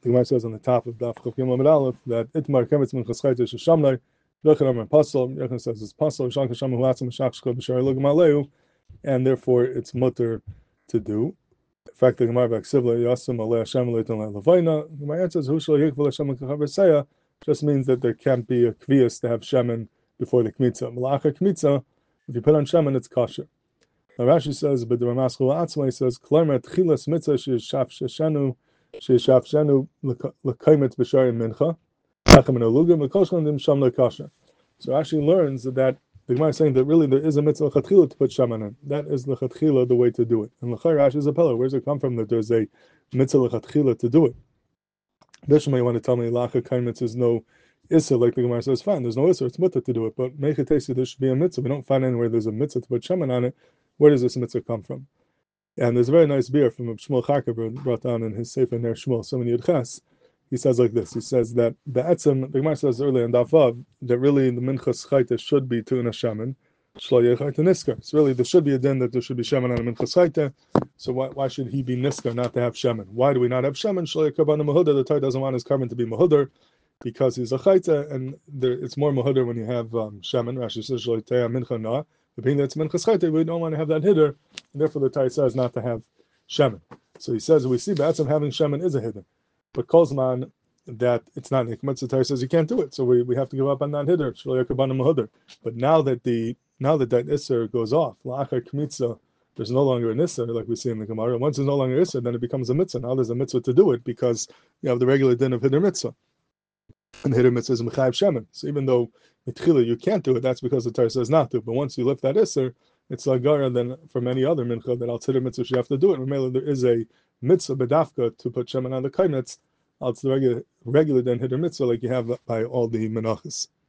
the Gemara says on the top of Daf Chaf Yom Aleph that Itmar Kemetz Minchas Chayte Sheshamlai. Yochanan Amar Pasol. Yochanan says it's Pasol. Shan Kasham Huatzim Shachshkol B'Shar Lugam Aleu, and therefore it's mutter to do. In fact, the Gemara Baksivla Yasum Alei Hashem Leiton Levaina. The Gemara answers Hushal Yikvel Hashem Kachaveseya just means that there can't be a kvias to have shemen before the kmitza. Malacha kmitza, if you put on shemen, it's kosher. Now Rashi says, but the Ramaschal Atzmai says, Klamer Tchilas Mitzvah Sheishaf Shenu Lekaimet B'Shari Mincha Tachem and Olugim Lekoshlan Dim Sham Lekasher. So Rashi learns that the Gemara is saying that really there is a mitzvah lechatchila to put shemen in. That is lechatchila the way to do it. And Lechai Rashi is a pillar. Where does it come from that there's a mitzvah lechatchila to do it? Bishma, you want to tell me lacha kaimitz is no issa, like the Gemara says, fine, there's no issa, it's mitzvah to do it, but make it tasty, there should be a mitzvah. We don't find anywhere there's a mitzvah to put shemen on it. Where does this mitzvah come from? And there's a very nice beer from Shmuel Charker brought down in his Sefer Ner Shmuel, so many Yudches. He says like this, he says that the Gemara says earlier in Davav, that really the minchas chayte should be to in a shemen, shlo yechayte nisker. So really there should be a din that there should be shemen on a minchas chayte, so why should he be nisker not to have shemen? Why do we not have shemen? Shlo yekarbanu mahudar, the Torah doesn't want his carbon to be mahudar, because he's a chayte, and it's more mahudar when you have shemen. Rashi says shlo yitei mincha na, but being that it's minchas chayte, we don't want to have that hider, and therefore the Torah says not to have shemen. So he says, we see Ba'atzim having shemen is a hider. But Kozman, that it's not nikmat, the Torah says you can't do it, so we have to give up on that hider. But now that that isser goes off, la'achar kmitza, there's no longer an isser like we see in the Gemara. Once there's no longer isser, then it becomes a mitzvah. Now there's a mitzvah to do it because you have the regular din of hider mitzvah, and hider mitzvah is mechayev shemen. So even though mitchila you can't do it, that's because the Torah says not to. But once you lift that isser, it's lagara than from any other mincha that al hider mitzvah you have to do it. Remember, there is a mitzvah bedafka to put shemen on the kaimetz. It's the regular den hider mitzvah like you have by all the menachas.